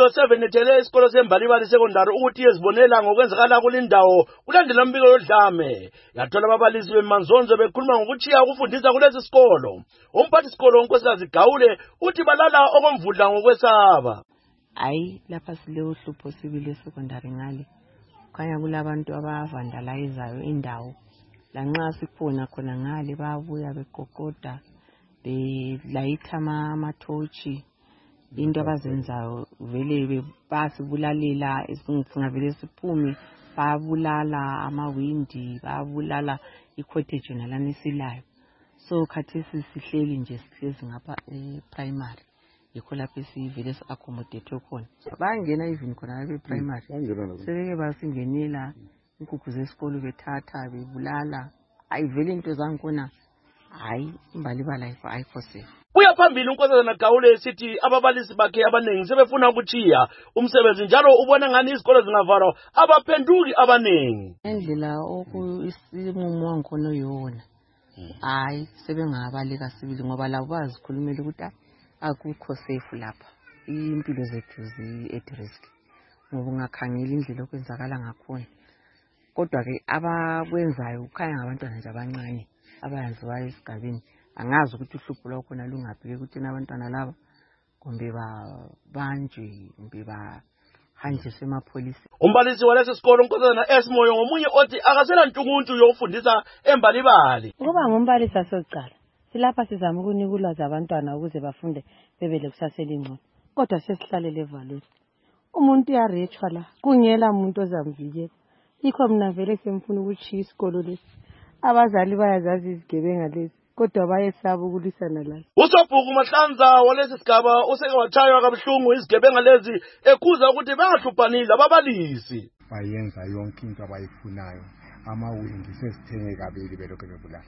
Studio 7 ethele isikolo seMbalibali Secondary ukuthi yezibonela ngokwenzakala kulindawo kulandela umbiko yodlame. Yathola ababalisi bemanzonzo bekhuluma ngokuchiya ukufundisa kulesi sikolo. Umphathi isikolo uNkosikazi Gawule uthi balala okomvudla ngokwesaba. Hayi lapha sile uhlupho sibile secondary ngale. Khanya kulabantu abavandalizayo indawo. Lanxa sikhona khona ngale bayabuya begogoda belayitha amathochi. Into abazenzayo vele basibulalela isingavele siphume babulala amawindi babulala icottage nalana isilayo. So khathesi sihleli nje sihlezi ngapha primary yikho lapho sivele accommodate khona bayangena even khona lapha primary sebeke basingenela inkukhu zesikolo bethatha bebulala ayivele into zangikhona hayi Imbalibali ayikho safe. Uyaphambili uNkosazana Gawule esithi ababalisi bakhe abanengi sebefuna ukuchiya umsebenzi njalo ubona ngani izikolo zingavalwa abaphenduki abanengi. Endlela okuisimumo wangikhona yona hayi sebengabaleka sibili ngoba labo bazikhulumela ukuthi akukho safe lapha impilo zethu zi at risk ngoba ungakhangela indlela okwenzakala ngakhona kodwa ke abakwenzayo ukhanya ngabantwana nje abancane abayenziwayo esigabeni. Angazi ukuthi uhlupho lwakho khona lungaphi ukuthi nabantwana laba kumbe banjwe kumbe bahanjiswe emapholiseni. Umbalisi walesi sikolo uNkosazana Esmoyo ngomunye othi akasela ntunguntu yokufundisa eMbalibali. Ukuba ngumbalisi asokuqala silapha sizama ukunika ulwazi abantwana ukuze bafunde bebele kusasa elingcono kodwa sesihlalele evalweni. Umuntu uyarechwa la kungela umuntu ozamvikela. Yikho mina vele semfuna ukuchiya isikolo lesi. Abazali bayazazi izigebenga lezi kodwa bayesaba ukulwisana lazo. Usobhuku Mahlanza walesi sigaba useke wachaywa kabuhlungu izigebenga lezi ekhuza ukuthi bahluphanile ababalisi. Bayenza yonke into abayifunayo amawindi sesithenge kabili belokho bebulala.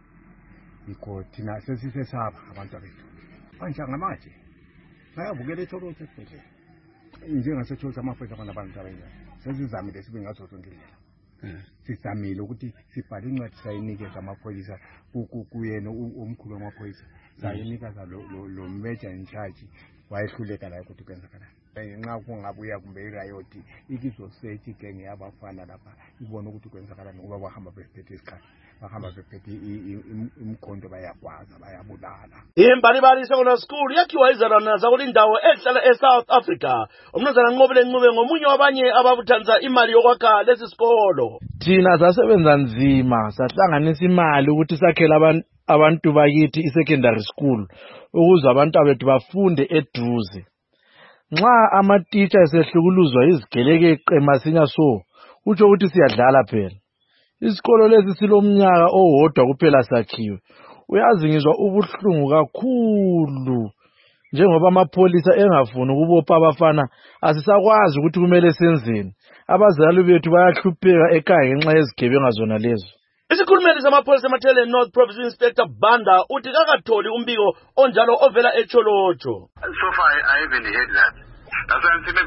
Yikho thina sesisesaba abantu bethu. Manje ngamaje bayavukela eThokoza esibhedlela. NjengaseThokoza amaphoyisa abantu abanjalo. Sesizamile sibe ngazo zonke indlela. Sisamile ukuthi sibhale incwadi sayinikeza amaphoyisa kuyena umkhulu wamaphoyisa sayinikeza lo major in charge wayehluleka la ukuthi kwenzakala ngenxa kungabuya kumbe irayoti ikizosethi genge yabafana lapha ibona ukuthi kwenzakala ngoba bahamba bephethe isikhathi bahamba bephethe imkhondo bayakwaza bayabulala. Imbalibali Secondary School yakhiwa izalwana zakulindawo ehlala eSouth Africa. Umnumzana Nqobile Ncube ngomunye wabanye ababuthanza imali yokwakha lesi sikolo. Thina sasebenza nzima sahlanganisa imali ukuthi sakhele abantu bakithi isecondary school ukuze abantu abethu bafunde eduze. Nxa ama-teacher esehlukuluzwa izigelekeqe masinya so utsho ukuthi siyadlala phela. Isikolo lesi silomnyaka owodwa kuphela sakhiwe. Uyazi ngizwa ubuhlungu kakhulu njengoba amapholisa engafuni ukubopha abafana asisakwazi ukuthi kumele senzeni. Abazali bethu bayahlupheka ekhaya ngenxa yezigebenga zona lezo. Isikhulumeli samapholisa eMathele North Province Inspector Banda uthi kakatholi umbiko onjalo ovela eCholocho. So far I haven't heard that. That's why I'm saying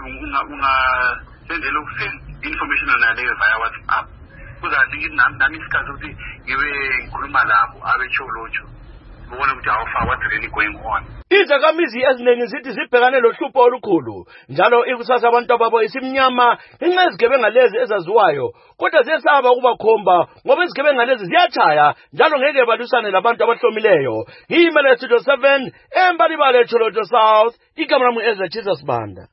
maybe send information on that via WhatsApp. Because I think nami isikhathi ukuthi ngibe ngikhuluma labo abeCholocho ubona ukuthi what's really going on. Izakhamizi eziningi zithi zibhekane lohlupho olukhulu njalo ikusasa abantu ababo isimnyama ngenxa yezigebenga lezi ezaziwayo kodwa ziyesaba ukubakhomba ngoba izigebenga lezi ziyachaya njalo ngeke balwisane labantu abahlomileyo. Yimele Studio 7 eMbalibali eCholocho South igama lami Ezra Jesus Banda.